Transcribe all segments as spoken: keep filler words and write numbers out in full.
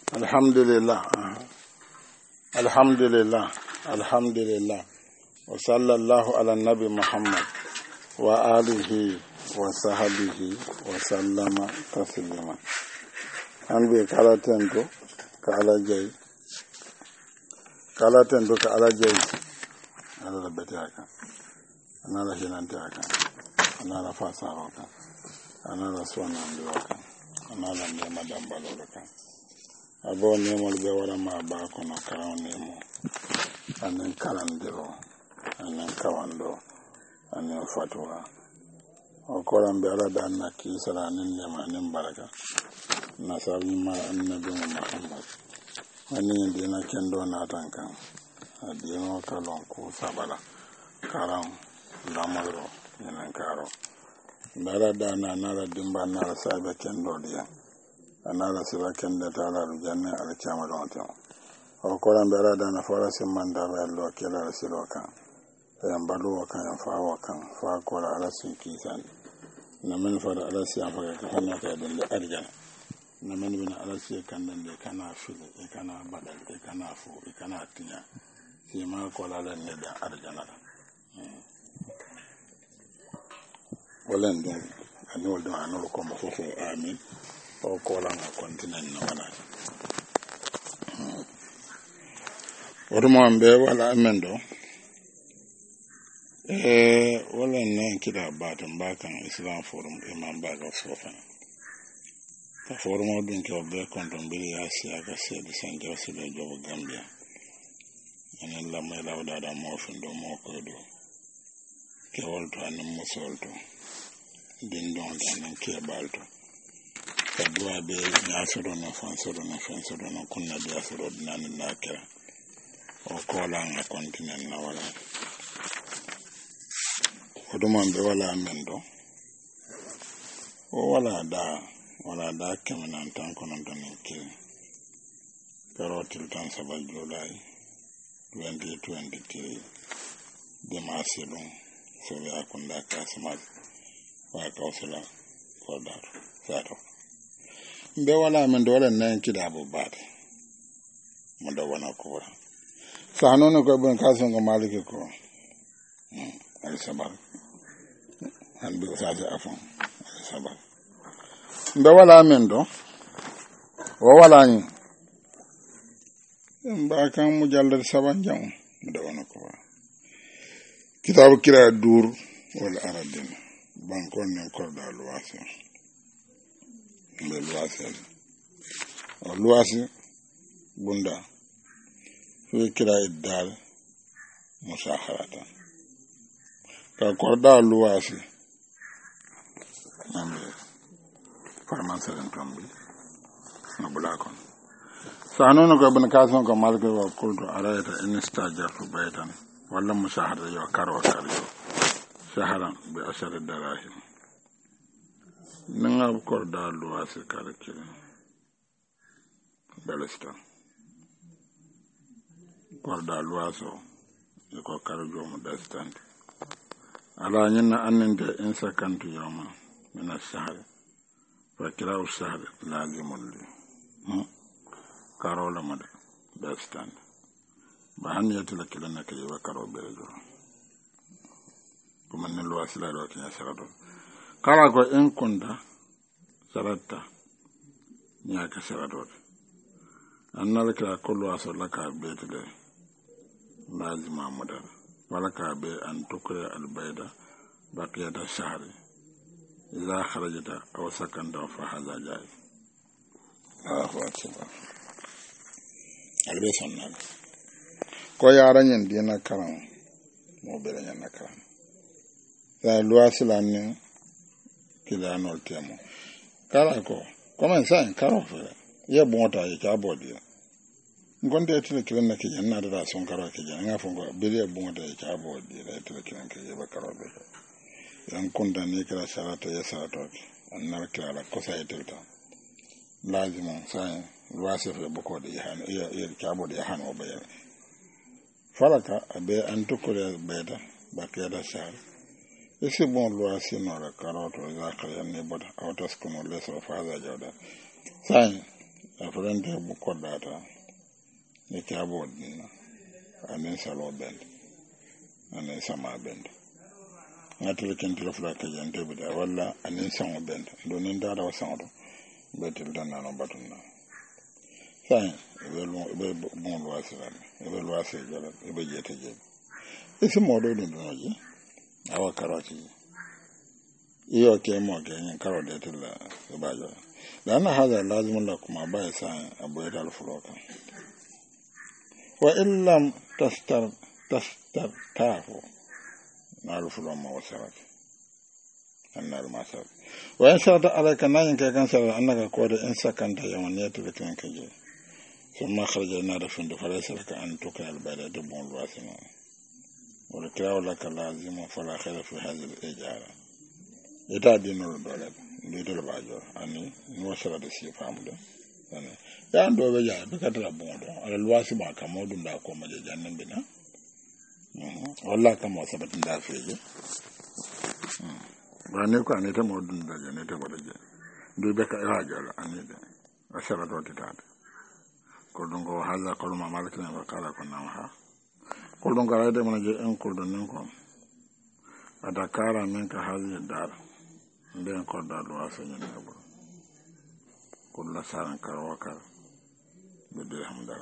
Alhamdulillah. Alhamdulillah. Alhamdulillah. Wa sallallahu ala nabi Muhammad wa alihi wa sahbihi wa sallama taslima. An be kala tento ka ala jay. Kala tento ka ala jay. Ala beti aka. Ana la hinante aka. Ana la fasa aka. Ana la swana aka. Ana la nema dambalo aka. Abo nemo be wala ma ba kono kawo nemo anen kalandiro anen kawando anen fatwa o koran be ala dan na ki sala nen nema nen baraka nasabi ma annabi Muhammad ani dina kendo na tankan adino kalon ku sabala karam lamoro nen karo dara dana nala dimba nala sabe kendo dia anala sila kende tala rujanne ala chama donte o koran bera dana fara simanda be lo kela silo kan en balu kan fa wa kan fa ko ala sinki san na men fara ala si afa ka kana ka den de arjana na men bin ala si kan den de kana fili e kana badal e kana fu e kana tinya si ma ko la len de arjana wolen den anol do anol ko mo fofo amin o kola nga continent na wala orumo mbe wala amendo eh wala nan kida batam bakan Islam forum imam baga sofa ta forum dun ke be konton bi asiya ga se de san jose de jobo Gambia en la mai lawda da mo fundo mo ko do ke wolto an mo solto din don dan ke balto kadua be nyasoro na fansoro na fansoro na kunna dia soro nan na kera o kola na continent na wala oduma be wala mendo o wala da wala da kemana tan kono tan ke karotil tan sabal July twenty twenty-three de masilon so ya kunda kasma wa kausala kodar sato mbe wala men dole nan kida bu bat mo da wana ko sa nono ko ben kaso ngo maliki ko al sabar an bi sa ja afon al sabar mbe wala men do o wala ni mba kan mu jallal saban jam mo da wana ko kitabu kira dur wal aradin bankon ne korda luwasi le luwasi o luwasi bunda fi kira iddal musakharata ka korda luwasi nambe farmansa den tombi na bulakon sanono ko ben kason ko malke wa kultu arayta instajar fu baytan wala musahara yo karo karo shaharan bi ashar darahim nanga korda luwasi karake balesta korda luwaso ko karjo mo dastant ala nyina annende in sakantu yoma min ash-shahr fa kira'u ash-shahr lazimul li karola made dastant ba haniyatu lakilana kay wa karo berejo kuma ne luwasi la do kinya sarado kala ko en kunda sarata nyaka sarado annal ka kullu asal laka betule lazima mudan wala ka be an tukre al bayda baqiyata shahri idha kharajta aw sakanta fa hadha jay Allahu akbar albe sannan ko yaran dina karam mo bele nyan karam la luwasi la ni kila nol temo kala ko comment ça en karo fere ye bonta ye ka bodi ngonde tele kila na ke janna da son karo ke janna fo ngo bele bonta ye ka bodi la tele kila ke ye ba karo be yan konda ne kila salata ya salato annar kila la ko sai telta lazima sai luwasi fe boko de han ye ye ka bodi han o be falaka be an tukure beda bakeda shar ese bon luwasi no la karoto za kala ne boda autos kono leso faza joda sai a fulante bu koddata ni cabo dina anin salo bend anin sama bend ngatul kentul fula ka jante bi da walla anin sango bend do nin da da sango betul dan no batuna sai be lo be bon lo asiran be lo asijala be jete je isi modo dun no ji awa karati iyo ke mo ke ni karo de tilla ba jo dan hada lazim lakum ba sa abu yadal fuloka wa illam tastar tastar tafu nalu fulo ma wasarat annal masal wa yasarata alayka nan ke kan sar annaka ko da in sakanta yawan ne to kin kaje summa kharaja na da fin da farasa ka an to kan albada da bon wasina wala kirawo laka lazima fala khaira fi hadhihi al-ijara ita dinul dole lidul bajo ani no sara da si famu da ani ya ndo be ja be katara bon do ala luwasi ba kamodun da ko maje jannan bina walla kamo sabatin da feje ba ne ko ani ta modun da ne ta bada je do be ka ya jala ani da asara do titata ko dongo hala ko ma malakina ba kala ko na ha ko dongo ala de mana je en ko don nen ko ada kara men ka hazi dar den ko da do asanya ne ko ko la saran karo ka be de hamdar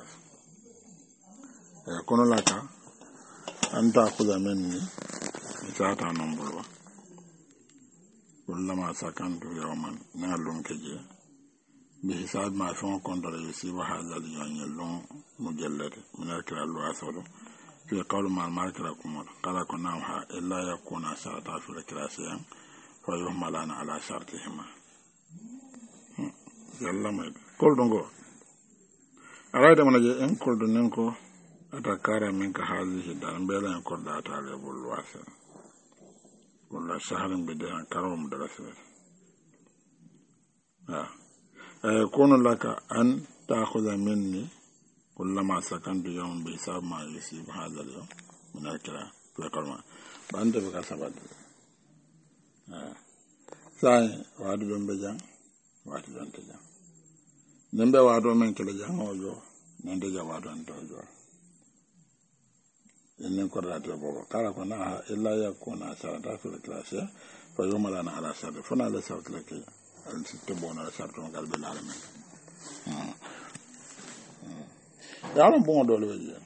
e kono laka anta kuza menni itata nombolo kullama sakantu yawman na lon keje bi hisab ma fon kontra yusiba hadal yanyelon mujallad min al-kiralu asolo fi qawli ma al-markira kumul qala kunna ha illa yakuna sa'ata fi al-kirasiyan fa yuhmalana ala shartihima yalla may kol dongo arayda mana je en kol donen ko atakara min ka hazihi dan bela en kol data le bol wasa wala saharin be dan karom darasa ah كون لك أن تأخذ مني كلما سكنت يوم بحساب ما يصيب هذا اليوم من الكلام في القرآن بأنت بك سبب ساي وادو بمبجان وادو بمبجان نمبر وادو من كلا جان وجو نندجا وادو أنت وجو إن كرات بابا قال كنا إلا يكون أشارة في الكلاسية فيوم لنا على شر فنا لسوت لك tebona sarto ngal be la men yaron bon do le je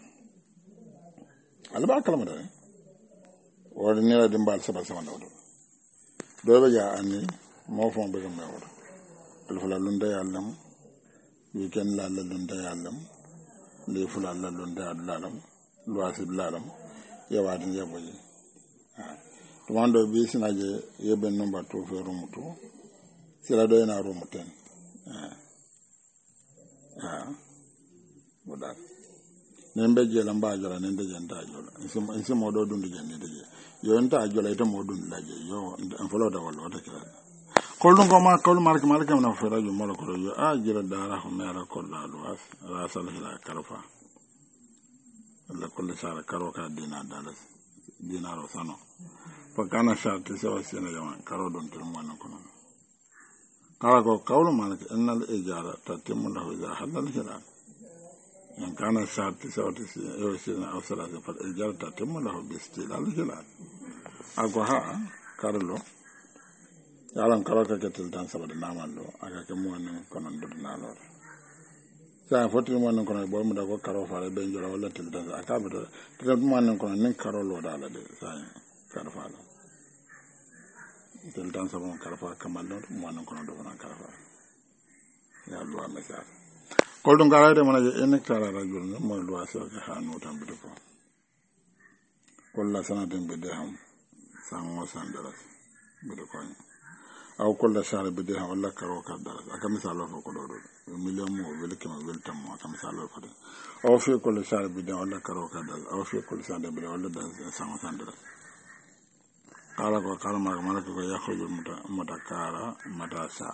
alba kalama da wori ne la dimbal saba sama do do be ja anni mo fon be gam wor al fula lunda yallam wi ken la la lunda yallam le fula la lunda yallam lo asid lalam yawadi yabo je to wando bi sinaje yebe number two fe rumutu sila do na room ten ah ah boda nembe je lamba jola nende je nta jola insimo insimo do dundu je nende je yo nta jola ite mo dundu laje yo en folo da wala wata kala kol dum ko ma kol mark mark na fera ju mo ko yo a jira dara ho mera ko la do as ra sal hila karfa la kol sara karo ka dina dalas dina ro sano fa kana sharti sawa sina yaman karo don tum wannan kono قال قول مالك إن الإجارة تتم له إذا حل الهلال إن كان الشهر تسعة وتسعين أو ثلاثة فالإجارة تتم له باستهلال الهلال أقول ها كارلو يعلم كاروكا كتلتان سبب نعمل له أكا كموان كنن دنا لور سا فتي موان كنن بول مدا كو كارو فاري بنجولا ولا تلتان أكا بتا تلتان موان كنن نين كارو لو دالا دي سا كارو فارو tel tan sabon karfa kamallo mo non kono do na karfa ya do message kol do ngara de manaje en hectare rajul mo do aso ka hanu tan bi ko kol la sanaden be de ham sango sandara bi ko aw kol la sare be de ham wala karo ka dara aka misalo ko do do million mo wele kema wel tam mo aka misalo ko de aw fi kol la sare be de wala karo ka dara aw fi kol sande be wala da sango sandara قال قال ما مالك يخرج متكارا متاسا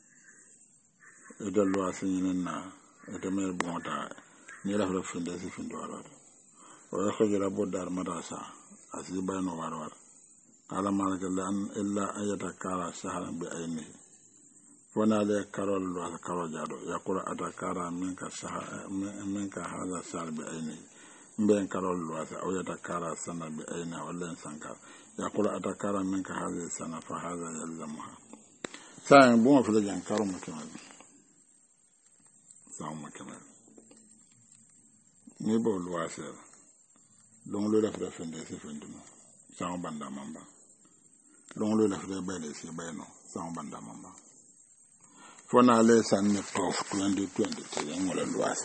يدلوا سنيننا يتمر بونتا نيلا في فندس في دوار ويخرج رب الدار متاسا أسيبان واروار قال مالك لأن إلا أن يتكارا سهلا بعينه fona le karol lo karo jado yakura atakara minka saha minka hada salbi aini mben karol lo asa o yatakara sana bi aini wala sankar yakura atakara minka hada sana fa hada yalzamuha sa bon fa jan karo makemal sa makemal ni bo lo asa long lo la fa fende se fende sa banda mamba long lo la fa bele se bayno sa banda mamba fona le sanne tof twenty twenty three ngola luas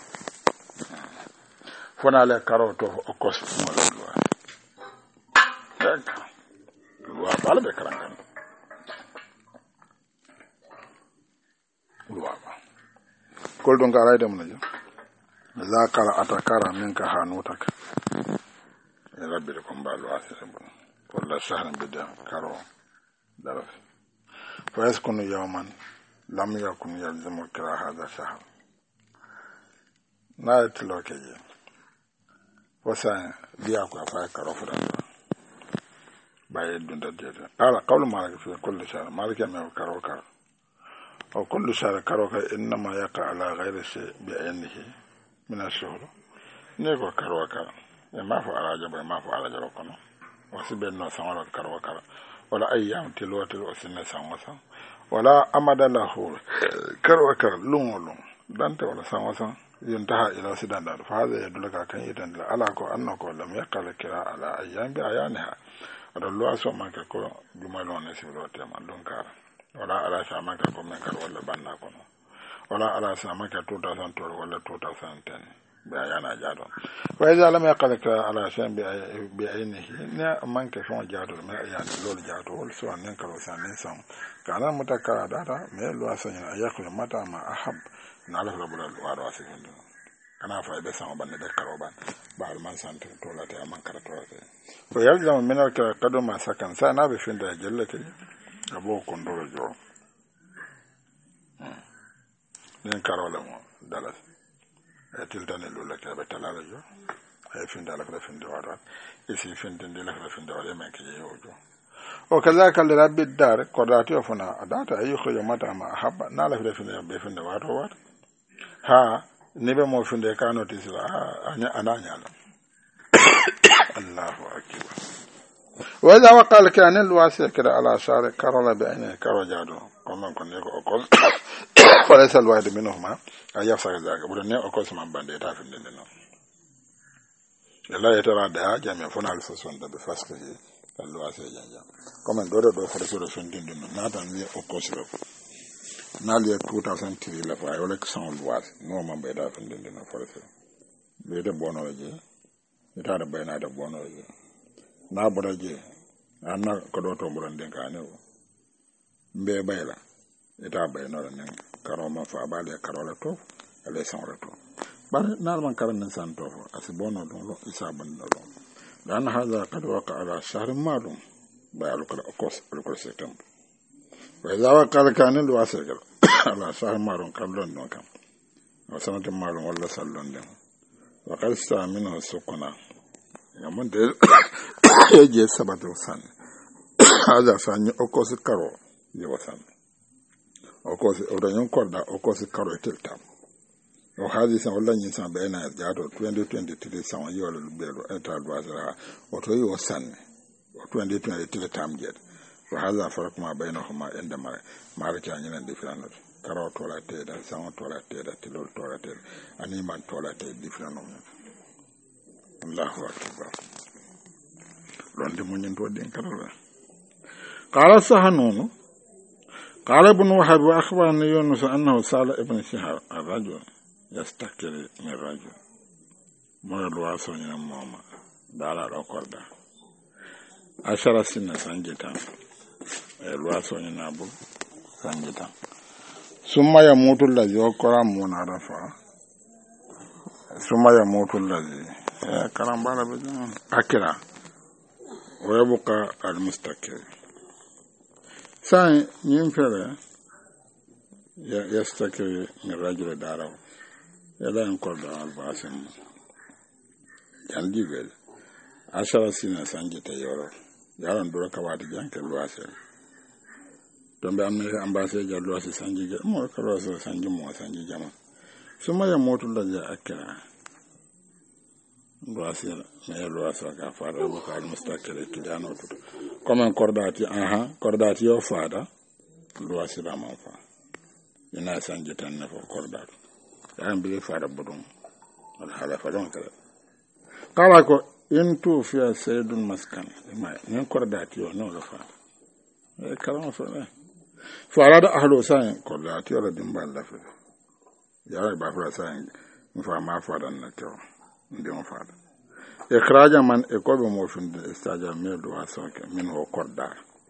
fona le karoto o kos ngola luas tak luas bala be karangan luas kol don garay dem na la kala atakara minka hanutaka ya rabbi ko mbalu asebo wala shahran bidda karo daraf fa yaskunu yawman lam yakun yalzamu kira hadha shahr na tloke je wasa biya ko fa karo fuda baye dunda dede ala qawlu malik fi kulli shahr malik ma karo karo o kullu shahr karo ka inma yaqa ala ghayri shay bi aynihi min ash-shuhur ne ko karo ka e ma fa ala jaba ma fa ala jaro kono wasi benno sawala karo karo wala ayyam tilwatil usinna sawasa wala amada lahu karo kar lungo dante wala sawasa yuntaha ila sidanda fa hada yadulaka kan yidan la ala ko annako lam yaqal kira ala ayyam bi ayaniha adallu aso manka ko jumalo ne sibro tema don kar wala ala sa manka ko men kar wala banna ko wala ala sa manka two thousand twelve wala two thousand ten bi ayana jado wa iza lam yaqal kira ala shan bi bi aynihi ne manka fon jado me ayana lol jado wal so an karo sa ne sam kana mutakara data me lo asanya ayakul mata ma ahab na ala rabula waro asikin kana fa be sama banne be karo ban ba man sante to la te man kara to te ko yalza min al ka kado ma sakan sa na be finda jellete abo kondoro jo nen karo la mo dalas e tiltane lo la ka be talala jo e finda la ka finda waro e si finda de la ka finda waro men ke yo jo o kazaka li rabbi dar kodati ofuna adata ayi khoyo mata ma habba na la fi fi be fi wato wat ha ne be mo fi de kano tisla anya ananya Allahu akbar wa idha waqala kana alwasi kada ala shar karala bi ayni karajado kuma kon ne ko ko fala sal wa'id minhuma ayafsa zaka budan ne ko sama bande ta fi de no la yatara da jami funa al-fasun da bi fasli alwasi janja comme doro do fara soro fendinde no nata mi o kosiro nali two thousand three la fa wala son loi no man be da fendinde no fara soro be de bono je ita da bayna da bono je na boda je anna ko do to buran den ka ne o mbe bayla ita bayna ne karo ma fa bale karo la to ale son la to bar na man karan nan san to asi bono do isa ban do dan hada qad waqa ala shahr ma'lum bayalukal okos alukal setam wa idha waqala kana alwasigal ala shahr ma'lum qablon no kam wa sanata ma'lum wala sallon dem wa qad stamina sukuna yamon de je sabatu san hada san okos karo je wasan okos odanyon korda okos karo tiltam o hadi san wala nyin san bayna jato twenty twenty-three san yolo belo eta dwazara o to yo san o twenty twenty-three tam jet wa hada farak ma bainahuma inda mar mar ka nyin en different karo to la te da san to la te da tilol to la te ani man to la te different no Allahu akbar ronde mo nyin to den karo qala sahanunu qala ibn wahab wa akhbarana yunus annahu sala ibn shihab ar-rajul yastakiri min rajul moyo luwa soñina mooma dala ɗo korda ashara sinna sanji tan e luwa soñina bo sanji tan summa ya mutullazi o kora munara fa summa ya mutullazi e karambala be akira o yabuka almustakir sai ñim fere yastakiri min rajul daraw yala en korda albasim yandigel ashara sina sanjita yoro yaran dura kawati janke luase don be amne ambassade jallo si sanji ga mo kala so sanji mo sanji jama suma ya motu la ja akira do asira me lo asa ka fara bu ka mustakile kidano to comme cordati aha cordati yo fada do asira ma fa ina sanji tan ne fo cordati an bi fara budum al halafa don kala kala ko into fi sayyidul maskan ma ne cordati yo no la fada e kala fa fara da ahlo sai cordati yo la dimbal la fa ya ba fara sai fa ma fada na to ndin fada ikhraja man e ko be mo funde staja me do asoke min ho korda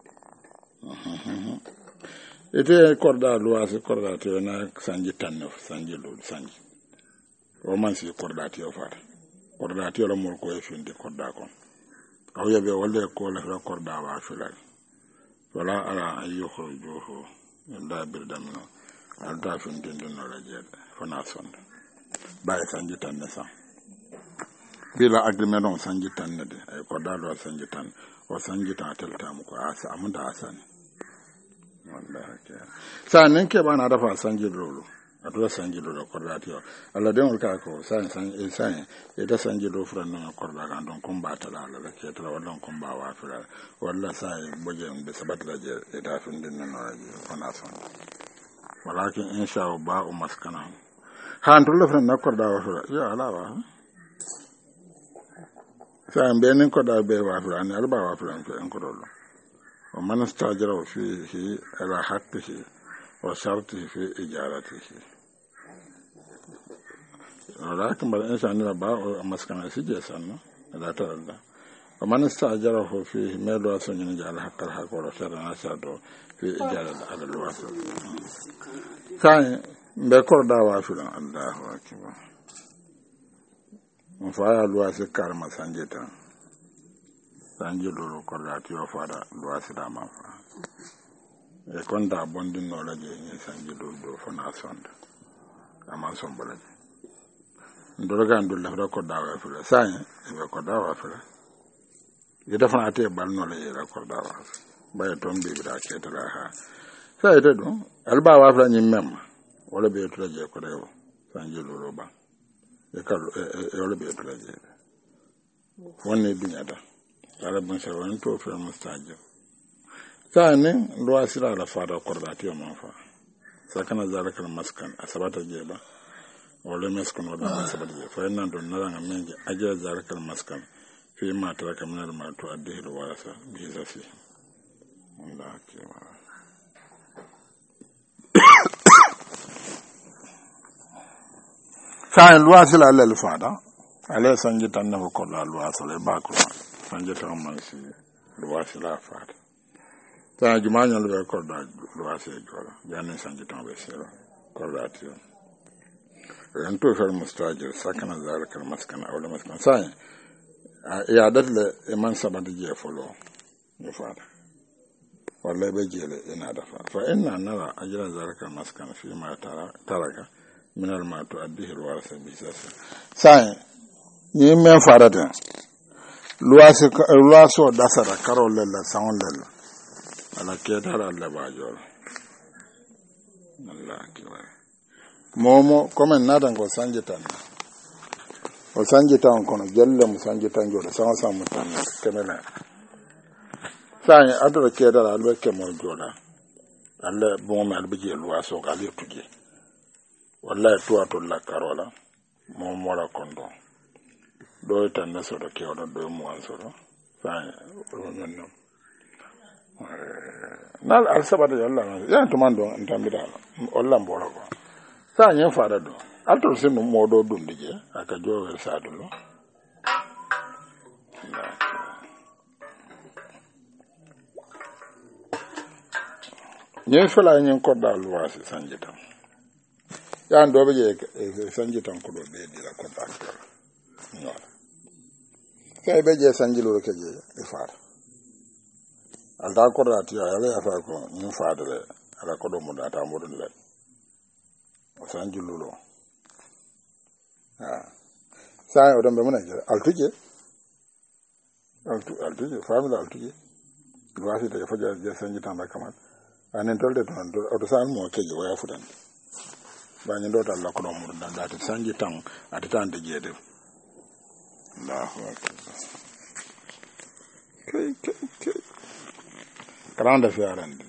ete korda lo as korda to na sanji tanno sanji lo sanji o man si korda to fata korda to lo mo ko e funde korda kon aw yabe wala ko la korda wa fulal wala ala ayyuhu juhu nda birdamno alta funde no la jede fana sonda bay sanji tanne sa bila agreement on sanji tan ne de ay ko dalo sanji tan o sanji tan telta mu ko asa amunda asani wallahi ke sa nen ke bana dafa sanji lolo adura sanji lolo ko ratio alla de on ka ko san san e san e da sanji do fura no ko da kan don komba tala la ke tala wala komba wa fura walla sa e boje on be sabat la je e da fin din no raji ona son walakin insha Allah ba o maskana han to le fura na ko da wa fura ya ala wa sa'an benin koda be wa fulani alba wa fulani en kodollo o man istajara fihi ala haqqihi wa shartihi fi ijaratihi walakin bal insan ni ba o maskana sije sanno ala taralla o man istajara fihi melo asoni ala haqqal haqqo wa sharana sado fi ijarati ala alwasa sa'an be koda wa fulani Allahu akbar mfaya luwasi karma sanjita sanji lulu korlati yo fada luwasi da mafa e konta bondi no laje ni sanji lulu do fana sonda ama sombola ndoro ga ndulla da ko dawa fula sai e ko dawa fula ida fana ate bal no le ra ko dawa baye tombi bida ketala ha sai to do alba wa fula nyi mem wala be to laje ko rewo sanji lulu ba e kallo e wala be to laje wonne dunyata ala bon sa won to fe mustajo sane lo asira la fada kordati o mafa sakana zalaka maskan asabata jeba wala maskan wala asabata je fa nan don nara ngamenje aja zalaka maskan fi ma taraka min al matu adhihi warasa bi zafi Allah ke wa sane lo asira la fada ale sanji tanna ko la lo asira ba ko sanji tan man si lo asira fada ta jumanya lo ko da lo asira jola janne sanji tan be sira ko ratio ran to fer mustajir sakana zalika maskana awla maskan sai ya dadle e man sabata je folo ni fada wallahi be jele ina da fa fa inna nara ajra zalika maskan fi ma taraka min al ma tu addihi al warasa bi sasa sai ni men fada ta luwasi luwaso dasara karo lella sawon lella ala ketara alla bajol Allah kibar momo comme nadan ko sanjitan o sanjitan kono jelle mo sanjitan jode sama sama tan kemela sai adoro ketara alwe kemo joda alla bon mal bije luwaso ka le tuje wallahi tuwa to la karola mo mola kondo do tan na so do kewdo do mo ansoro sai o nonno nal al sabata yalla ya to mando ntambida olla mboro ko sa nyen fara do alto se no modo dundije aka jowe sadulo nyen fala nyen ko da luwasi sanjita ya ndo be je sanjita ko do be dira ko da no sai be je sanjilo ke je e fara alta ko rati ala ya fa ko ñu faadale ala ko do mu data mo dun le o sanji lulo ah sai o do be mo na altuje altu altuje famila altuje wasi de fa je sanji tan da kamal anen tolde ton oto san mo keje waya futan bañi do tal ko do mur dan dati sanji tan ati tan de jede Allahu akbar kay kay kay karanda fi arande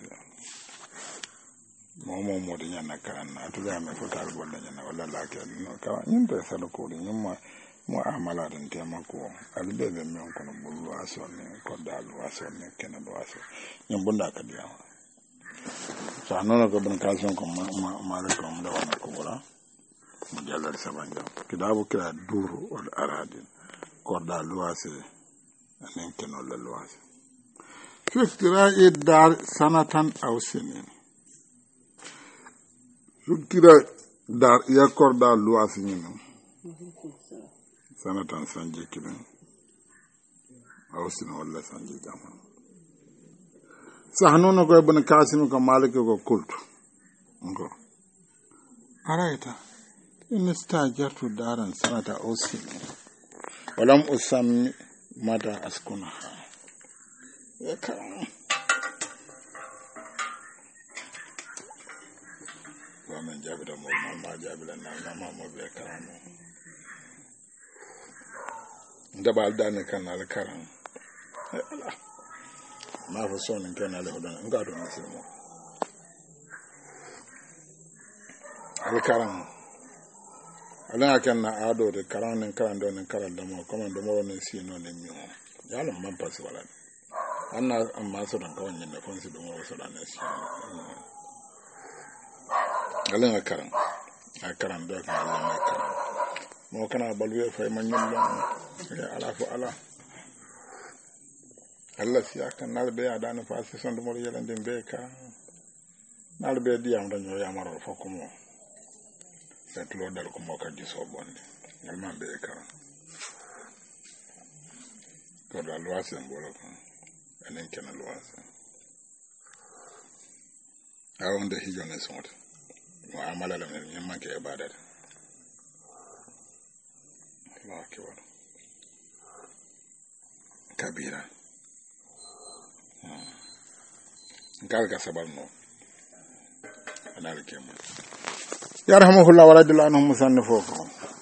mo mo mo de nyana karana to ga me fotal bolla nyana wala la ke no ka nyinte sala ko de nyuma mo amala den tema ko albe be men ko no bulu asone ko dalu asone kena do aso nyum bunda ka dia sa nono ko ben kason ko ma ma la ko da wana ko wala mo jalal sabanja kitabu kira duru wal aradin ko dalu ase anen keno la luase fiktira idar sanatan aw sinin fiktira dar ya korda luase nyino sanatan sanje kilen aw sinin wala sanje jama sahnono ko ibn kasim ko malik ko kultu ngo araita in istajartu daran sanata aw sinin walam usam mata askunaha yaka wa man jabira mo ma jabira na na ma mo be karamo ndabal dan kan al karam ma fa sonin kan al hodan ngado musimo al karam ala kan na ado de karan nen karan do nen karan da mo comme do mo nen sino nen mi yalla man pass wala anna amma so dan kawon ne kon si do mo so dan ne sino ala karan a karan do kan ala ma karan mo kana balu fa man nyum ya ala fu ala Allah siya kan nalbe adana fa si son do mo yelen den be ka nalbe diam da nyo yamaro fa ko mo setlo dal ko mo ka giso bonde ngalman be ka ko da luase mbolo ko enen ken luase awonde hijone sonte mo amala la men manke ibadat Allah akbar kabira ngal ka sabal no anal kemo yarhamuhullah wa radiyallahu anhu musannifoko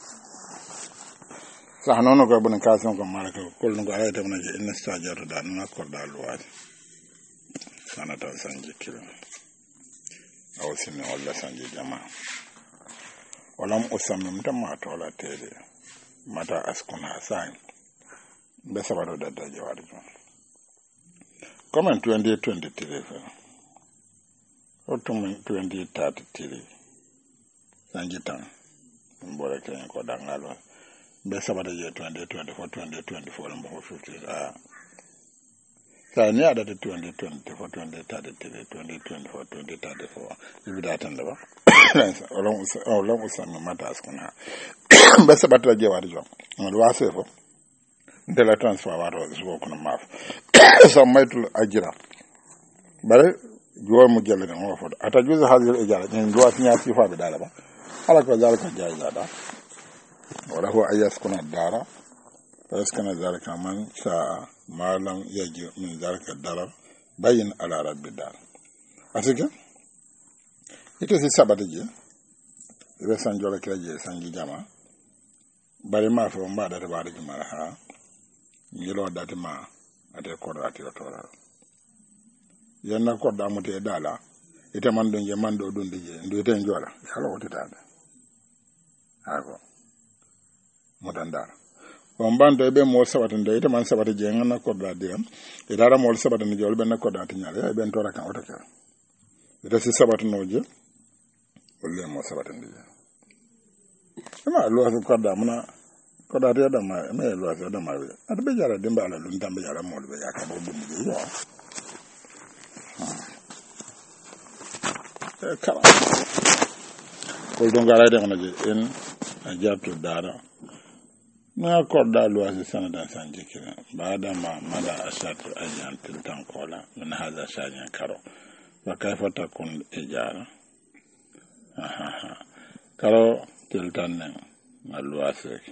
sahnono ko ibn kasim ko malaka kol no ayata mun je inna stajaru da na ko da luwati sanata sanje kilo aw sinni walla sanje jama walam usammim tamma to la tede mata askuna sai be sabado da da jawari comment twenty twenty-three fa otum twenty thirty-three sanjitan mbore kenya ko dangalo be sabata je twenty twenty-four twenty twenty-four mbo fifty ah sa ni ada twenty twenty-four twenty thirty-three twenty twenty-four twenty thirty-four ibida tan da ba olon olon usami mata askuna be sabata je wadi jo ngol wasefo de la transfer waro zo kono maf so maytul ajira bare jo mu jelle ne mo fodo ata juza hazir ijara en do atinya sifa be dala ba ala ko zalika jaizada wala huwa ayaskuna dara ayaskuna zalika man sha malam yaji min zalika dara bayin ala rabbi dar asika ito si sabata je be sanjola kila je sangi jama bari ma fo mbada de bari juma ha ngilo dati ma ate ko dati to ra yanna ko da mute dala ite man do je man do dunde je ndo ite njola hala wote dada ako motandara on bande be mo sabata nde ite man sabata je ngana ko da diram e dara mo sabata ni jol be na ko da ti nyaale e ben to ra kan wota ka ite si sabata no je wolle mo sabata ndi ma lo asu ko da muna ko da ya da ma me lo asu da ma be ata be jara dimba ala lun tambe jara mo be ya ka bo dum je yo e kala ko don gara de ngana je en ajabtu dara na ko da lo asu sanada sanje kira baada ma mala asatu ajan tiltan kola min hada shanya karo wa kayfa takun ijara aha karo tiltan ne malu asek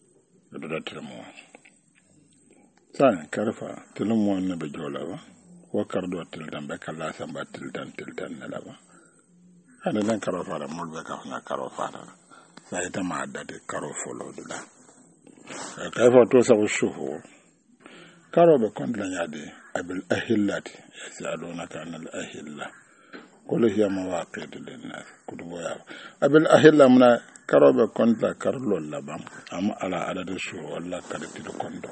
do da tremo san karfa tilmo ne be jola ba wo kardo tildan be kala samba tildan tildan ne la ba ane len karo fara mol be ka na karo fara sa ita ma dade karo folo dula kay fo to sa shuhu karo be kon la nyade abil ahillati yasaluna kana al ahilla qul hiya mawaqit lin nas kutubo ya abil ahilla muna karo be kon la karlo la bam am ala adade shuhu wala kadati do kondo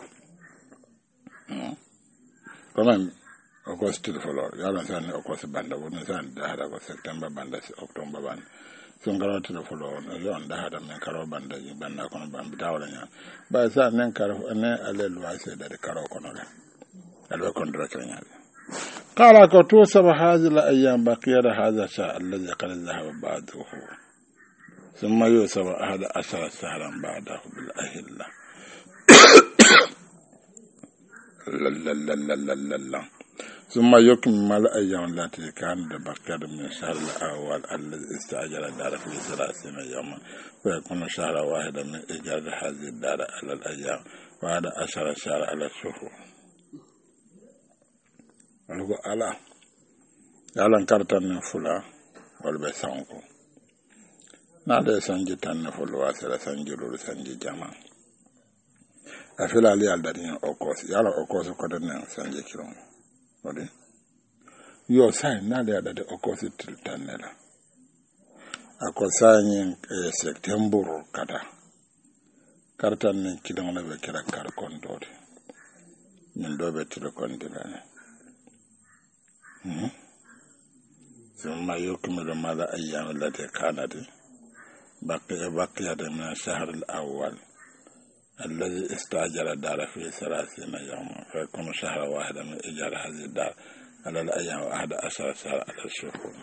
comme August til follow yalla san August banda won san da hada ko September banda si October banda so ngaro til follow no yon da hada men karo banda yi banda kono bambi tawla nya ba sa nen karo ne ale lwa se da karo kono le alwa kondra kenya qala ko tu sab hadhihi al-ayyam baqiyat hadha sha alladhi qad dhahaba ba'dahu thumma yusab hada ashara shahran ba'dahu bil ahilla la la la la la la ثم يكمل أيام التي كان بقيت من الشهر الأول الذي استأجر الدار في ثلاثين يوما ويكون شهر واحد من إيجاد هذه الدار على الأيام وهذا عشر شهر على الشهور. أقول ألا يعلن كرتن فلا والبسانكو نادى سنجي تنفل واسل سنجي لول سنجي جمع أفلا لي الدين أوكوس يلا أوكوس كدن سنجي كيلون Odi yo sai na da da opposite tanela akosanyi e September kada kartan ni kidon na be kira kar kondode min do be tiro kondila mhm thumma yukmilu mala ayyam allati kanat baqiya baqiya min ash-shahr al-awwal الذي استأجر الدار في ثلاثين يوما فيكون شهر واحد من إيجار هذه الدار على الأيام واحد عشر شهر على الشهور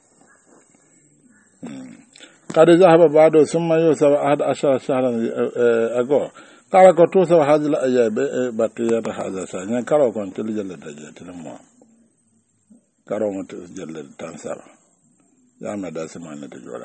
قد ذهب بعده ثم يوسف أحد عشر شهرا أقول قال كتوسف هذه الأيام بقية هذا الشهر يعني كارو كنت لجل الدجاج تلموا كارو كنت لجل التنسر يا مدى سمان تجولا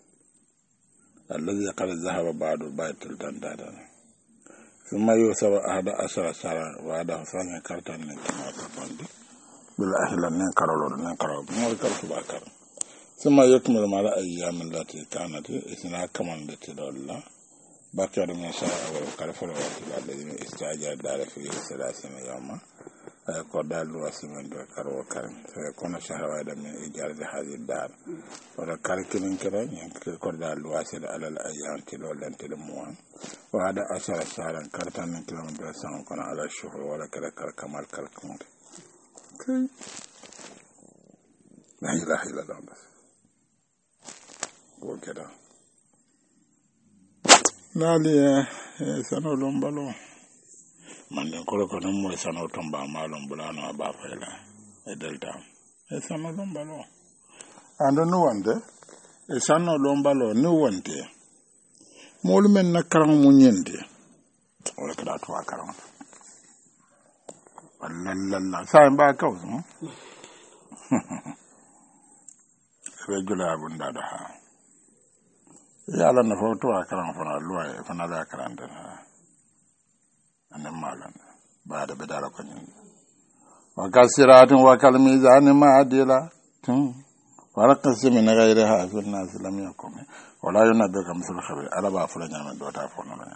الذي قد ذهب بعده بيت التندادان ثم يوسف أحد عشر شهرا وهذا ثاني كرتان نكما تبندي بالأهل نكرر نكرر نكرر تباكر ثم يكمل مع الأيام التي كانت إثناء كمان التي الله بقي من شهر وكرفر الذين استأجر الدار فيه ثلاثين يوما فيقول الواسمين ذكر وكرم فيكون شهر واحد من إيجار هذه الدار وذكر كلين كرم يقول الواسل على الأيام تلو لن تلموان وهذا عشر شهرا كرتان من كلام سان كنا على الشهر ولا كذا كمال كالكون لا إله إلا الله بس وكذا لا لي سنو لومبالو man den kolo kono mo sano tomba malon bulano aba fela e delta e sano lombalo ando no wande e sano lombalo no wonde molu men na karam mu nyende wala kada to akaram wallalla sai ba kawsu be jula bunda da ha ya la na foto akaram fana luwa fana da karanta anan malan ba da bidara kunyin wa kasiratin wa kalmizan ma'adila tun warqasi min ghayriha fi an-nas lam yakum wala yunabika misal khabir ala ba fulanya man do ta fono la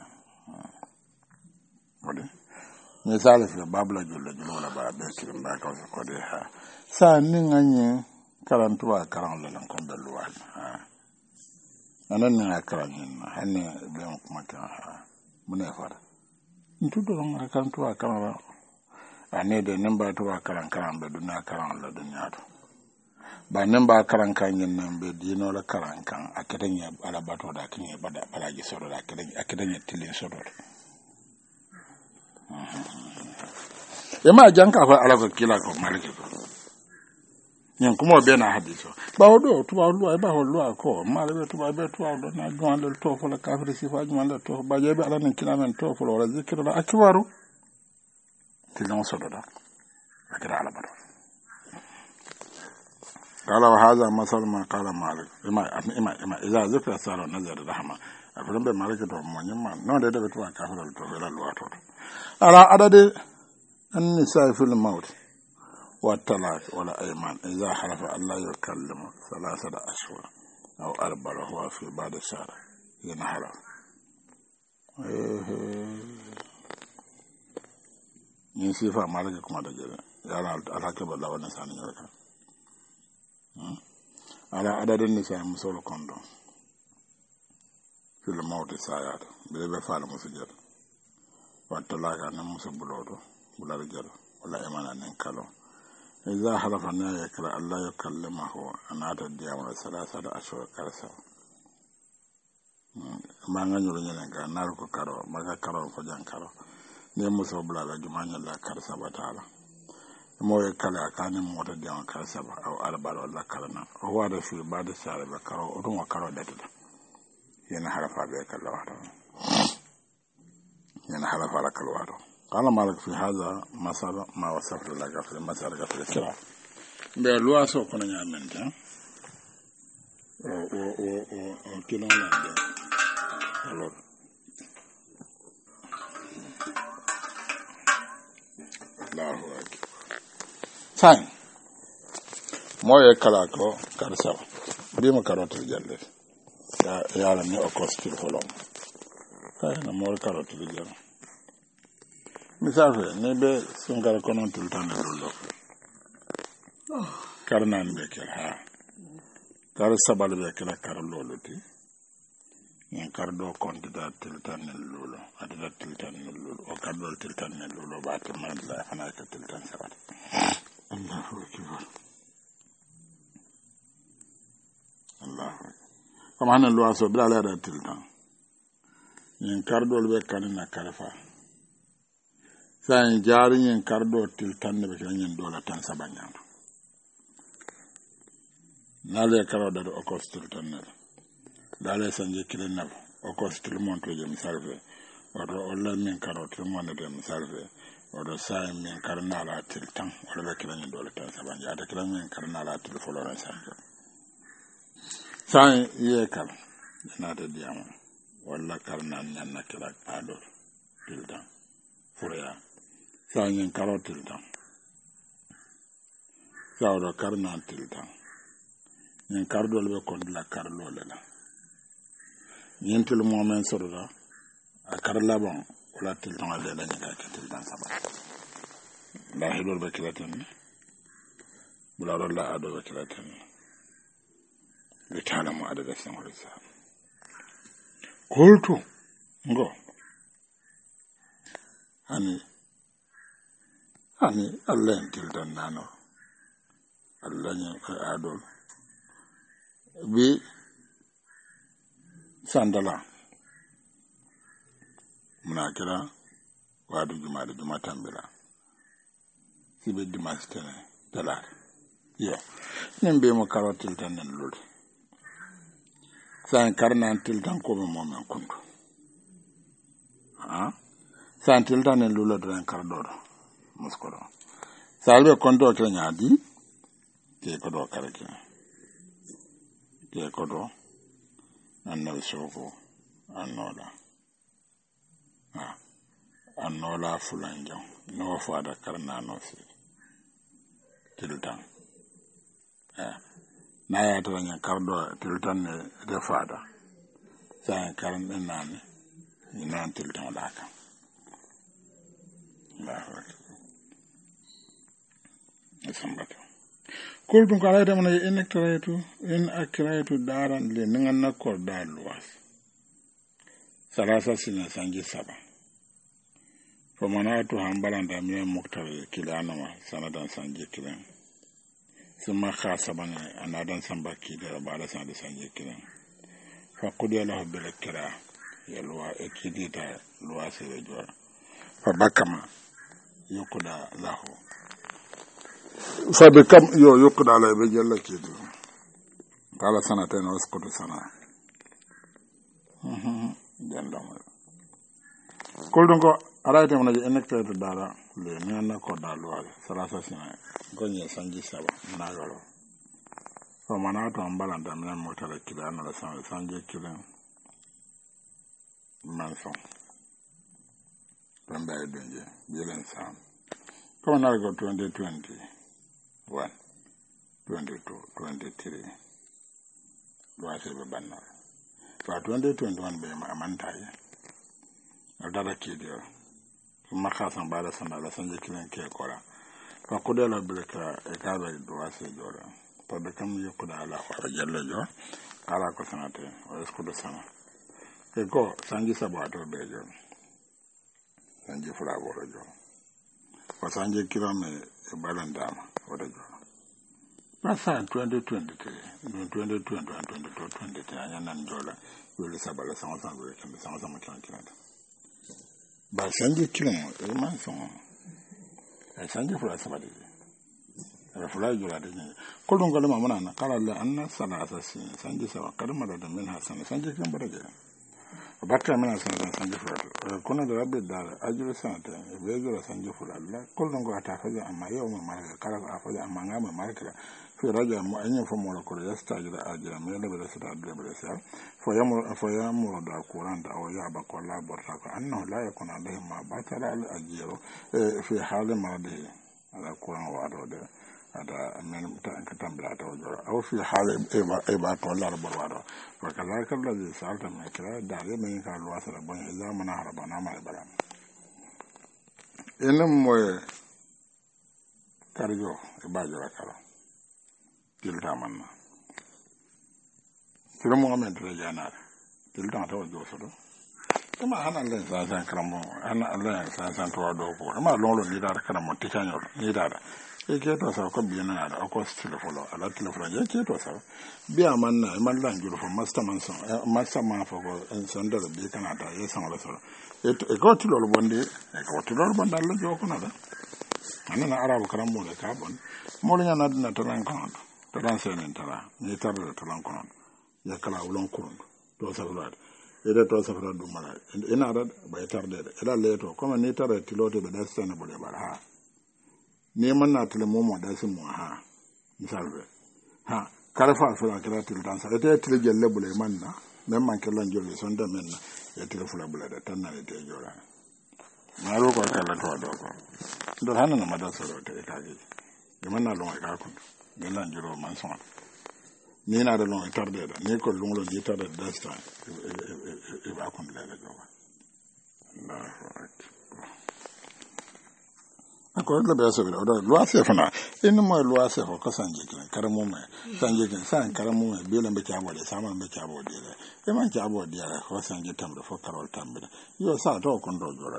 wadi misal fi babla julla julla ba be kirim ba ka ko de ha sa nin anye karantu wa karan la lan ko beluwa ha anan na karan hanne be kuma ka mun ne fara ntudo nga kantu akara ane de nemba to akaran karan be duna karan la dunya to ba nemba karan kan yin nembe dino la karan kan akadanya ala bato da kinye bada balaji soro da akadanya akadanya tilin soro e ma janka fa ala ko kila ko malike ko nyen kuma be na hadiso ba odo to ba lu ba lu ko male to ba be to odo na gon le to fo la kafri sifa gon le to ba je be ala nin kila men to fo la zikru la akbaru tilon sodo da akira ala baro qala wa hadha masal ma qala malik ima ima ima idza zikra sala nazar rahma afran be malik to mo nyima no de de to kafri to la lu to ala adade an nisa fil maut والطلاق ولا أيمان إذا حلف الله يكلم ثلاثة أشهر أو أربعة هو في بعد الشهر ينحرف من صفة مالك كما تجد يرى على كبر لو نسان يركا على عدد النساء مسؤول كوندو في الموت سايات بلي بفعل مسجد والطلاق أن مسبلوتو بلا رجال ولا إيمان أن ينكلو إذا حلف أن يكره الله يكلمه أن أتى الديام ثلاثة أشهر كرسا ما نجور ينكا ناركو كارو ما كارو فجان كارو نيمسو بلا جمعنا لا كرسا بتاعلا مو يكلا كان موت الديام كرسا أو أربعة ولا كرنا هو هذا في بعد الشهر بكارو ودوم كارو دتلا ينحرف عليك الله ينحرف عليك الله قال مالك في هذا مسألة ما وصفت لك في المسألة في الكلام بلوا سو كنا نعمل ده او او او او كنا نعمل alors Allahu akbar san moye kala ko karsa bi ma karotul jalle ya ya la ne o kostil folom ay na mo karotul jalle misafir ne be sun gara konon tultan da lolo karnan be ke ha kar sabal be ke la kar lolo ti en kar do konti da tultan ne lolo adda tultan ne lolo o kar do tultan ne lolo ba ta man la hana ka tultan sabat Allahu akbar Allahu kama hanan lo aso bla la da tultan en kar do be kanina karfa sayin jaari yin kardo til tan ne be yin dola tan sabanya nale karo da o kostul tan ne dale sanje kilen na o kostul monto je misalve odo olla min karo til mon de misalve odo sayin min karna la til tan wala be kilen yin dola tan sabanya ada kilen min karna la til folora sanje sayin ye kal na de diama wala karna nan na kila ado til tan furya sanyin karotil tan sawro karnan til tan yin kardol be kon la karlo le la yin til momen sorda a karla bon wala til tan le la ni ka til tan saba la hilol be kilaten bula rolla ado be kilaten be tala mo ado be san horisa kolto ngo ani ani Allah tildan nano Allah ne kai adol bi sandala muna kira wadu juma da juma tambila sibe juma stene dala yo nin be mo karo tildan nan lol san karna tildan ko mo men kundu ha san tildan nan lol do en kardo muskoro salbe kondo ke nyaadi ke kodo karake ke kodo annal soko annola ha annola fulanjo no fada karna no fi tiltan eh na ya to nya kardo tiltan ne de fada sa karan den nani ni nan tiltan la ka Allahu Sambata. Kultum kala da mana in akraytu in akraytu daran le ningan na kor da luwas. Salasa sina sanji saba. Fa manatu hambalan da miya muktar kilana ma sanadan sanji kilan. Suma khasaban anadan sambaki da bala sanji sanji kilan. Fa qudiya lahu bil kira yalwa ekidita luwas rejwa. Fa bakama yukuda lahu sabe kam yo yokkuda ala be jella kedu kala sana tan waskutu sana mhm jandam koldon ko arayte mon enekte to dara le nana ko dalwal salasa sina gonye sanji saba na galo so manato ambalanda men motala kila na sanji kila manson tambaye donje bilen sam ko na go twenty twenty one twenty two twenty three loi se be banna fa twenty twenty one be ma amanta ya adara kidio ma khasan bala sana la sanje kilen ke kora fa kudela bilka e kala loi se jora to be kam yokuda ala wa jalla jo ala ko sanate o eskudo sana ke ko sanji sabato be jo sanji fura boro jo ko sanji kilome e balandama o de jo pasa twenty twenty three twenty twenty one twenty two twenty three anya nan jola wele sabala sama sama be kan sama sama kan kan ba sanji kilome e man son e sanji fura sabade e fura jola de ko don gala mamana na kala la anna sana asasi sanji sawa kadama da min hasan sanji kan baraje bakka mina sana sanji fura kono da rabbi da ajuru sanata e be jola sanji fura la ko don go ata faja amma yau ma mara kala ko afaja amma ngama markala fi raja mu anyin fa mola ko yasta jira ajira me da bada sita da bada sa fo yamu fo yamu da quran da o ya ba ko la borta ko annahu la yakun alayhi ma batala al ajiru fi hal maradi ala quran wa do ada men ta ka tambla ta jora aw fi hal e ba e ba ko la borwado wa kala kala da salta me kira da re men ka lo asara bon e zamana harabana ma baram enum moye karjo e ba jora kala tilta manna tilo mo ngamen tre janar tilta ta wajo sodo kama hana le sa sa kramo hana le sa sa to do ko ma lo lo ni da kramo tikanyo ni da e ke to sa ko bi na da ko stilo folo ala tilo folo je ke to sa bi amanna man lan juro fo master man so master man fo ko son da bi kana da ye san la so e ko tilo lo bonde e ko tilo lo bonda la jo ko na da anana arabu kramo le ka bon mo le na na to lan ko taran senen tara ni tarde talan kono ya kala ulon kurun to safra ede to safra du mala ina rad bay tarde eda leto comme ni tarde tilote be dasana bole bar ha ni man na tele momo dasin mo ha misalbe ha karafa fala kala til dan sa ede tele jelle bole man na même man kala jolle son da men ya tele fula bole da tan na ede jora ma ro ko kala to do ko do hanan na madasa ro te ka gi de man na lo ka ko de lan juro man son ni na da long tarde da ni ko lungo di tarde da sta e ba kon le le jowa na ko la be so be do lo ase fana in mo lo ase ko ka sanje kin karamo me sanje kin san karamo me be lambe cha bole sama be cha bole le e man cha bole ya ko sanje tambe fo karol tambe yo sa to kon do jora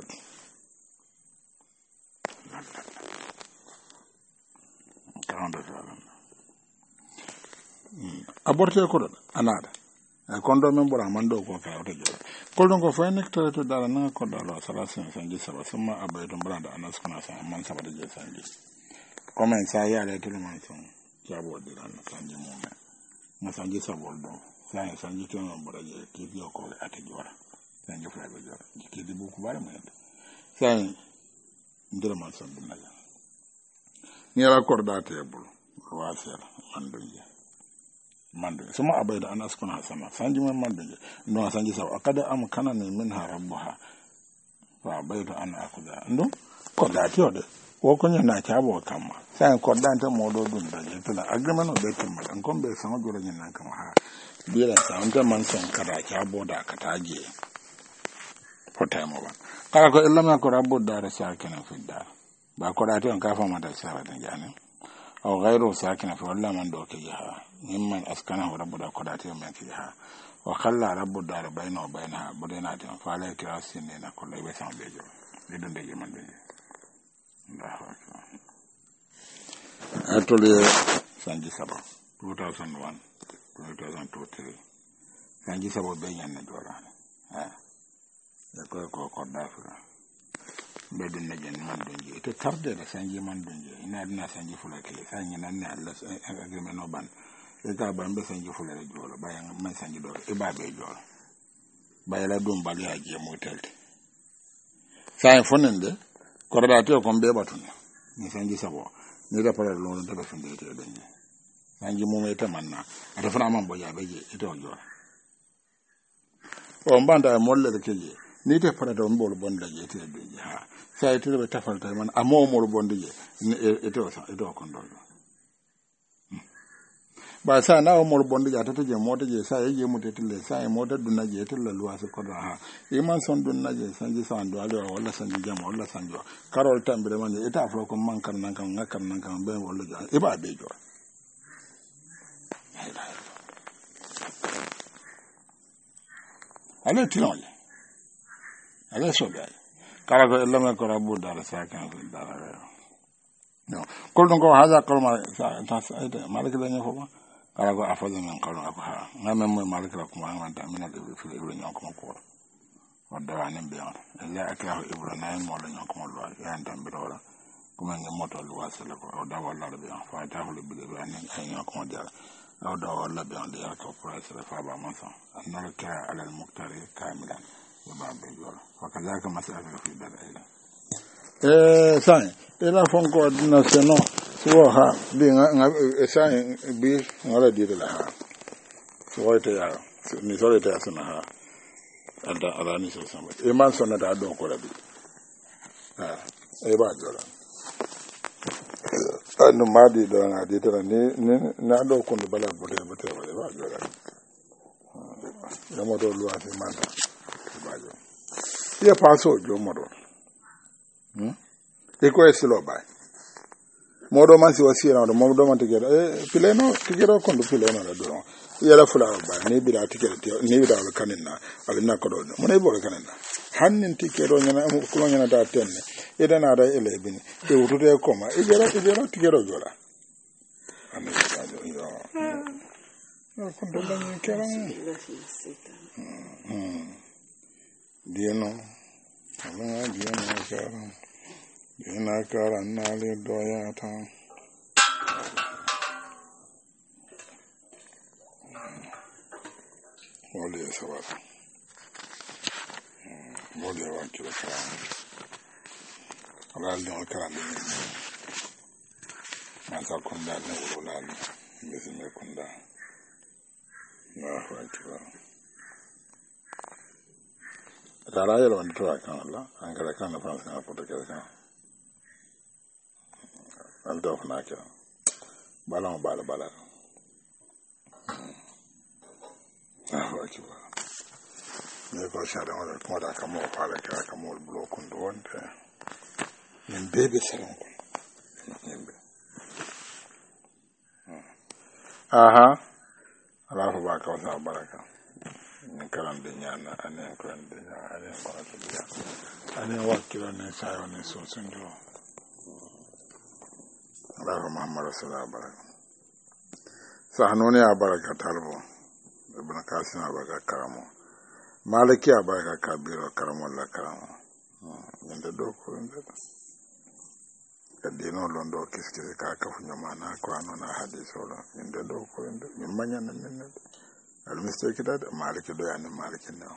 aborte ko do anada kondo men bora mando ko ka to jora koldon ko fay nek to dara na ko dalo sala sen sanji saba suma abay to branda anas kana sa man saba de sanji komen sa ya le to man son jabo de ran sanji mo me mo sanji saba do sa sanji to no bora je ki bi ko ate jora sanji fa be jora ki di bu ku bare mo sa ndira man son bu na ni ala kordate bulu wasel mandunje mandunje suma abayda anas kuna sama sanji man mandunje no sanji saw akada am kana ni minha rabbuha wa abayda an akuda ndo kordate ode wo ko nyana chabo kama sai kordante modo dun da je tala agreement be kama an kon be sama jora nyen kan ha bira sa anta man son kada chabo da kataje fota mo ba kala ko illama ko rabbu da sakina fi dar ba kordate on ka fama da sara da jani أو غيره ساكن في ولا من دوك جها ممن أسكنه رب دا قداتي من فيها وخلى رب الدار بينه وبينها بدينات فعليه كلا سنين كل يبسم بيجو بدون دي من بيجو الله أكبر أتولي سانجي سبا two thousand one two thousand two three sanji sabo benya na dora ha ya ko ko ko dafura be dun na jen man donje to tarde la sanji man donje ina dina sanji fula kele sanji nan ne Allah agreement no ban e ka ban be sanji fula re jolo bayan man sanji do e ba be jolo bayala dum bali aje motel sai fonende ko radate ko be batun ni sanji sabo ni da pare lo da be funde te donje sanji mo meta manna ata fana man boya beje ito jolo o mbanda molle de keje ni te pare do mbol bonda je te donje ha sai te be tafalta man amo mo bonde je ito sa ito ko ndo ba sa na mo bondi ja tata je mota je sa ye mu tetile sa e mota dunna je tetile luwa se ko ha e man son dunna je sanji san do ale wala sanji jam wala sanjo karol tambire man e ta flo ko man kan nan kan ngakar nan kan be wala ja e ba be jo ale tilon ale so be kala ko ella me ko rabu dara sa kan dara no ko don ko haja ko ma sa ta ite malaki la nyafo ba kala ko afaza men ko ko ha ngame mo malaki la ko ma nganta mina de fi ibro nyon ko ko wadda wanen be on ella akra ibro nay mo la nyon ko lo ya ndam bi wala ko men moto lo wasala ko da wala be on fa ta hulu bi be anen ay nyon ko dara aw da wala be on de ya ko price la fa ba man sa annal ka ala al muqtari kamilan ba be yoro fa kazaka masala fi dalaila eh sai ela fonko na seno so ha bi nga sai bi ngala di la ha so ite ya ni so ite ya sana ha anda ala ni so sama e man so na da do ko la bi ha e ba jora anu madi do na di tara ni na do ko ndo bala bote bote e ba jora ya mo do lu ati man ba jora ye paso jo mo do hmm e ko esilo bay modo man si wasi na do modo man tigero e pileno tigero ko do pileno la do yala fula bay ni bi da tigero ni bi da la kanina ala na ko do mo ne bo la kanina hannin tigero nyana am ko nyana da tenne e da na da ele bin e wutude ko ma e jera e jera tigero jola ani ka do yo no ko do la ni kera hmm dieno ama dieno kera Ina kara nali doya ta. Wali ya sabata. Wali ya wakila kara. Alali ya kara ni. Masa kunda ni ululali. Mbisi me kunda. Na wakila. Kara yelo wanitoa kanala. Angara kana fansi na pote kere kana. Al do na ke bala bala bala ah wa ki ba ne ko sha da wala ko da kamo fara ka kamo block ndo wonte min bebe salon ko nimbe aha ala fa ba ka sa baraka ni karam de nyana ane ko ande ane ko ande ane wa kilo ne sayo ne so sunjo Allah Muhammad sallallahu alaihi wasallam sahnoni abaraka talbo ibn kasim abaraka karamo maliki abaraka kabiro karamo la karamo nde do ko nde kadino londo kiskise ka ka funyamana ko anona hadisola nde do ko nde min manyana min al mistake dad maliki do yani maliki no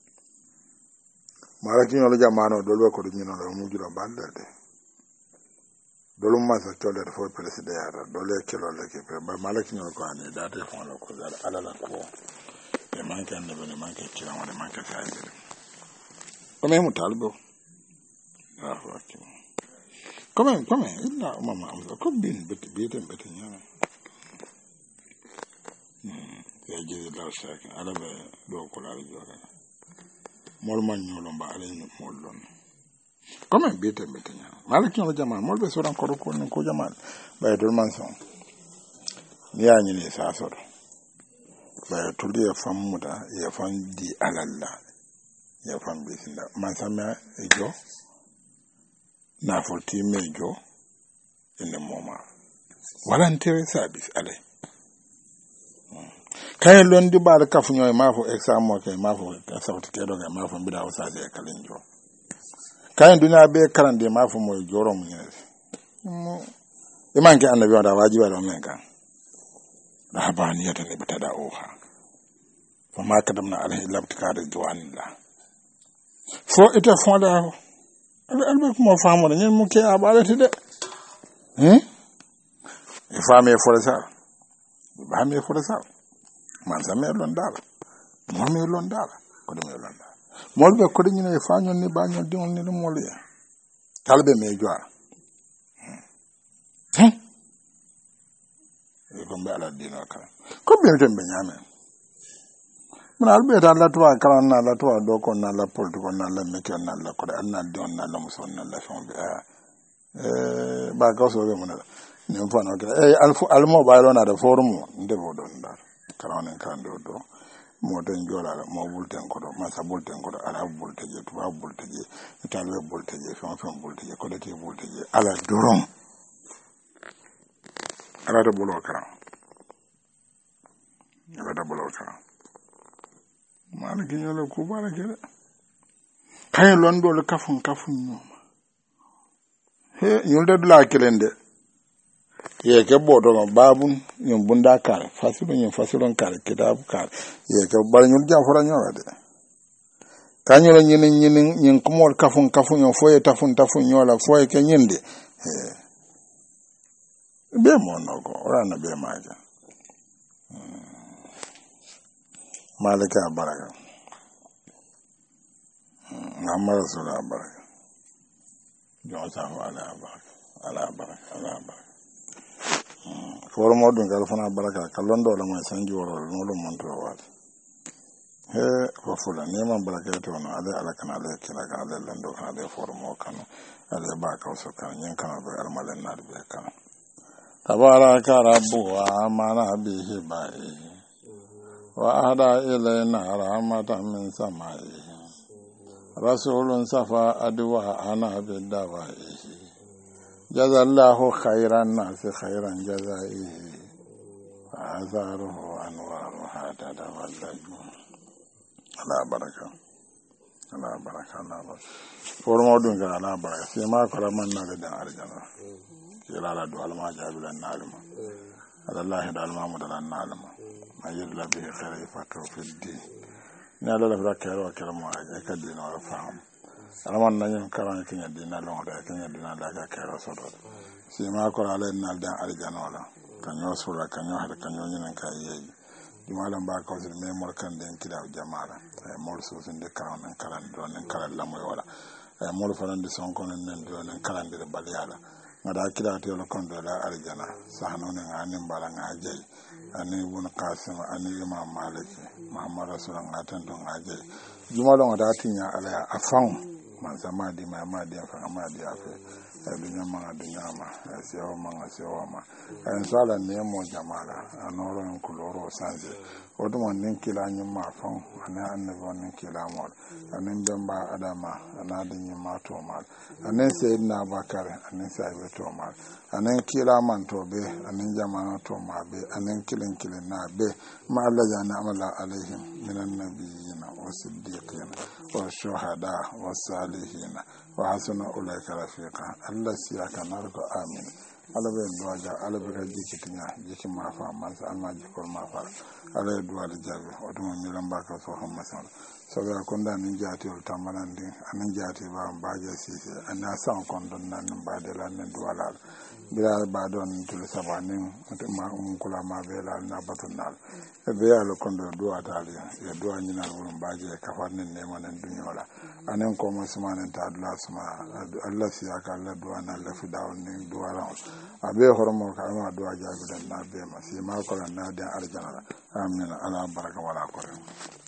maliki no jamano dolbe ko dinno la mu jula baldade dolu ma sa tole fo president yara dole kilo le ke ba malaki no ko ani date fon la ko dal ala la ko e manke ne bene manke kila wala manke sa ide come mu talbo ah ok come come illa mama amza ko bin bit bitem bitem yana hmm ya je da sa ka ala be do ko la jora mol man nyolo ba ala ni molon Come bete bete nya malaki no jama mol be soran ko ko ko jama bay dol man son ya nyi ni sa so bay tulli ya famuda ya fan di alalla ya fan bisinda man sama ejo na forti mejo ene moma volunteer service ale kay londi bar kafu nyoy mafo exam mo kay mafo sawti kedo ga mafo bida o sa je kalinjo kayan duniya be karande ma fu moy joro mu nyene mo e manke annabi wada wajiba do men kan rahabaniyata ne bitada oha fa ma kadamna alaihi labtikada jawanillah fo ite fonda albe ko mo famo ne mu ke abalati de hmm e fami fo sa ba mi fo sa man sa me lon dala mo me lon dala ko de me lon dala molbe ko de nyine fañon ni bañon dion ni molu ya talbe me joa hmm e ko be ala dino kan ko be tembe nyame mun albe ta la tuwa karan na la tuwa do ko na la politiko na la meke na la ko na don na la muson na la fon be eh ba ka so be mun ne fa no kala eh alfu almo ba lo na da forum nde bo don da karan kan do do mo den jola mo bulten ko do ma sa bulten ko do ala bulte je tuwa bulte je italwe bulte je fon fon bulte je ko de te bulte je ala doron ala da bulo karan ala da bulo karan mana kiñole kubara kede kañe londole kafun kafun ñoma he ñolde dula kelende ye ke botono babun ñom bunda kare fasilo ñom fasilon kare kitabu kare ye ke bar ñol jam fora ñola de kañole ñini ñini ñin kumol kafun kafun ñom foye tafun tafun ñola foye ke ñinde he be mo noko rana be maja malika baraka amara sura baraka jonsa ala baraka ala baraka ala baraka for modun gal fana baraka kalondo la ma sanji woro no lo monto wat he ko fula ne man baraka to no ala ala kana ala kila kana ala lando kana ala for mo kana ala ba ka so kana nyen kana be almalen na be kana tabaraka rabbu amana bihi ba'i وأهدى إلينا رحمة من سمائه رسول صفى أدواءنا بالدوائه جزى الله خير الناس خيرا جزائه وآثاره أنوارها تتولج على بركة على بركة على بركة فرمودون على بركة فيما كرمان نجد أرجنا كلا لا دوال ما جاب لنا علما على الله دال ما مدل النعلم ما يدل به خير يفكر في الدين نالا لفرا كيرو كلام واجه كدين ولا فهم alaman nanyen karan kinya dina long da kinya dina da ka kero sodo si ma ko ala nal dan aljana wala kanyo sura kanyo hada kanyo nyen ka yi jumalan ba ka zir me mor kan den kida jamaala ay mor so sin de karan nan karan do nan karan la moy wala ay mor fanan de son konen nen do nan karan de baliyala ngada kida to lo kon do la aljana sahno ne nganim bala ngaje ani won qasim ani imam malik muhammad rasulullah ngatan do ngaje jumalan da tinya ala afan man sama di ma ma di fa ma di afa dunya ma dunya ma asiyo ma asiyo ma en sala ne mo jamala anoro en kuloro sanze odo nin kila nyi ma fon ana annabi nin kila mo anin bamba adama anadi nyi ma to mal anin sayyidina bakar anin sayyid to mal anin kila man to be anin jama'a to ma be anin kilin kilin na be ma Allah ya na amala alaihim minan nabiyina wasiddiqina والشهداء والصالحين وحسن أولئك رفيقا الله سياك نرجو آمين ala be doja ala be gaji kitinya jiki ma fa man sa alma jikol ma fa ala do ala jabe o dum mi lamba ka so hamma san so ga konda min jati ol tamalandi anan jati ba baje sisi ana san kondon nan ba de lan do ala bila ba don tul sabanin ma um kula ma be la na batunal e be ala kondo do atali e do anyina wurum baje ka fa nen ne manen dunyola anen ko mo sumanen ta adla suma Allah siya ka Allah do ana la fi dawo ni do ala abe hormo ka ma do ajabi dan na be ma si ma ko na da arjana amin ala baraka wala ko